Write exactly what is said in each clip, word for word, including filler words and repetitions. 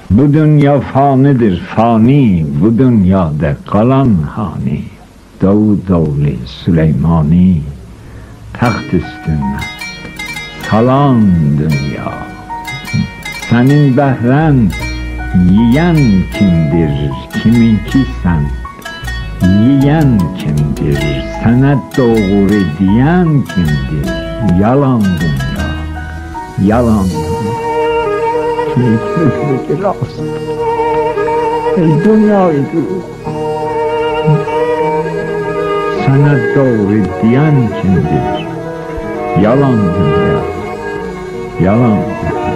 Bu dünya fanidir fani, bu dünyada kalan hani. Davud oğlu Süleymani, taxt üstüne salan dünya. Senin behren yiyen kimdir, kiminki sen? Yiyen kimdir, sana doğru diyen kimdir? Yalan dünya, yalan dünya. Hikmetindeki lazım. Ey dünyayı sana doğru diyen kimdir? Yalan dünya, yalan dünya.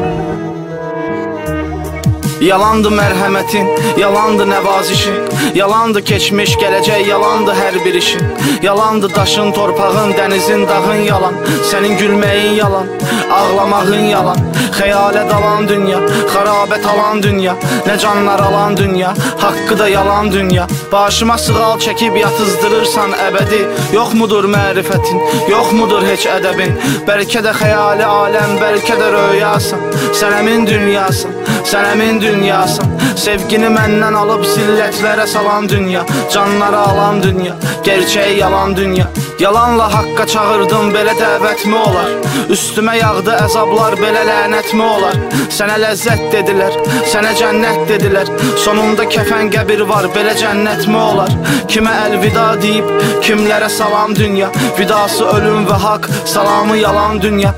Yalandı mərhəmətin, yalandı nəvazişin, yalandı keçmiş, gələcək, yalandı hər bir işin. Yalandı daşın, torpağın, dənizin, dağın yalan, sənin gülməyin yalan, ağlamağın yalan. Xəyalə dalan dünya, xarabət alan dünya, nə canlar alan dünya, haqqı da yalan dünya. Başıma sığal çəkib yatızdırırsan əbədi, yox mudur mərifətin, yox mudur heç ədəbin. Bəlkə də xəyali aləm, bəlkə də röyasan, sənəmin dünyasın, sənəmin dünyasın. Sevgini məndən alıb zillətlərə salan dünya, canları alan dünya, gerçəyi yalan dünya. Yalanla haqqa çağırdım, belə dəvətmi olar? Üstümə yağdı əzablar, belə lənətmi olar? Sənə ləzzət dedilər, sənə cənnət dedilər, sonunda kəfən qəbir var, belə cənnətmi olar? Kimə əlvida deyib, kimlərə salam dünya, vidası ölüm və haqq, salamı yalan dünya.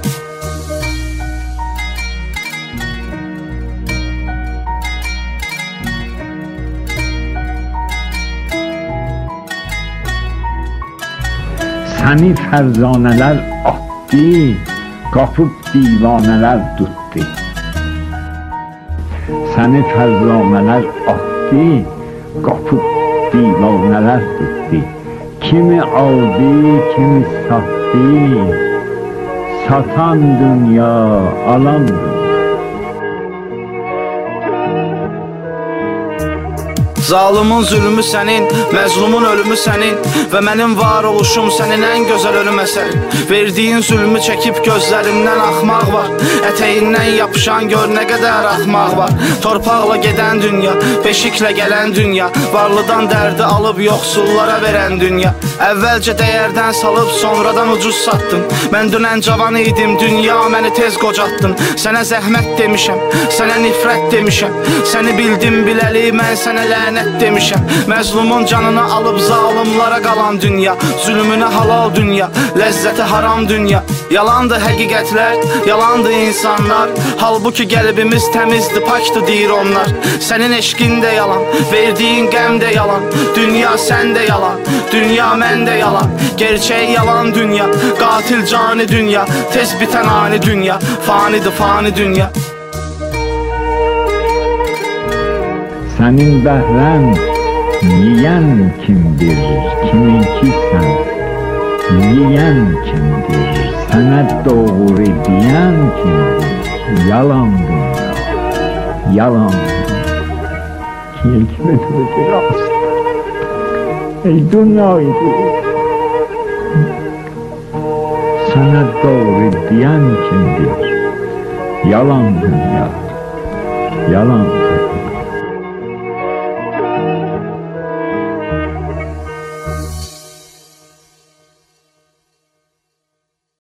Səni fərzanələr atdı, qapıb divanələr tutdu. Səni fərzanələr atdı, qapıb divanələr tutdu. Kimi aldı, kimi sattı, satan dünya, alan dünya. Zalımın zülmü sənin, məzlumun ölümü sənin və mənim var oluşum sənin ən gözəl ölüm əsərin. Verdiyin zülmü çəkib gözlərimdən axmaq var, ətəyindən yapışan gör nə qədər axmaq var. Torpaqla gedən dünya, beşiklə gələn dünya, varlıdan dərdi alıb yoxsullara verən dünya. Əvvəlcə dəyərdən salıb sonradan ucuz satdın. Mən dünən cavan idim, dünya məni tez qocatdın. Sənə zəhmət demişəm, sənə nifrət demişəm, səni bildim biləli mən sənə lənət demişəm. Məzlumun canını alıb zalimlara qalan dünya, zülmünə halal dünya, ləzzəti haram dünya. Yalandı həqiqətlər, yalandı insanlar, halbuki qəlbimiz təmizdir, pakdır deyir onlar. Sənin eşqin də yalan, verdiyin qəm də yalan, dünya sən də yalan, dünya mən də yalan. Gerçək yalan dünya, qatil cani dünya, tez bitən ani dünya, fanidir fani dünya. Senin bəhrən yiyen kimdir, kiminki sen? Yiyen kimdir, sana doğru diyen kimdir? Yalan dünya, yalan dünya. Hikmetindeki lazım. Ey dünyayı sana doğru diyen kimdir? Yalan dünya, yalan dünya.